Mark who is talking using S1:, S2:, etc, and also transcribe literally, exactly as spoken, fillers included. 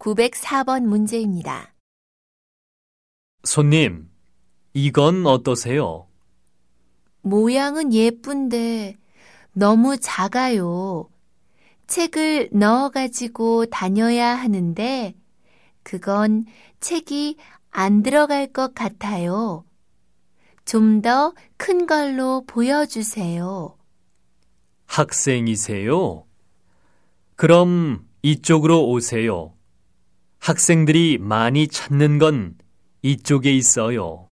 S1: 구백사 번 문제입니다.
S2: 손님, 이건 어떠세요?
S1: 모양은 예쁜데 너무 작아요. 책을 넣어가지고 다녀야 하는데 그건 책이 안 들어갈 것 같아요. 좀 더 큰 걸로 보여주세요.
S2: 학생이세요? 그럼 이쪽으로 오세요. 학생들이 많이 찾는 건 이쪽에 있어요.